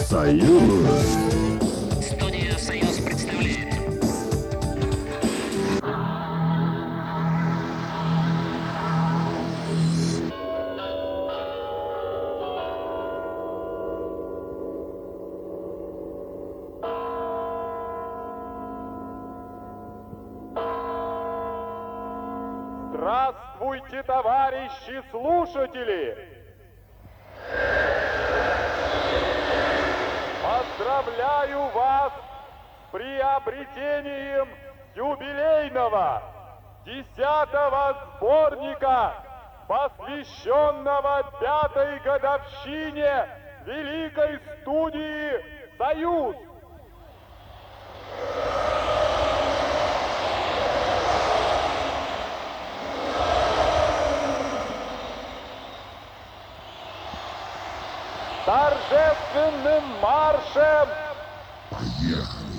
Союз. Студия «Союз» представляет. Здравствуйте, товарищи слушатели! Поздравляю вас с приобретением юбилейного 10-го сборника, посвященного 5-й годовщине великой студии «Союз». Торжественным маршем Поехали.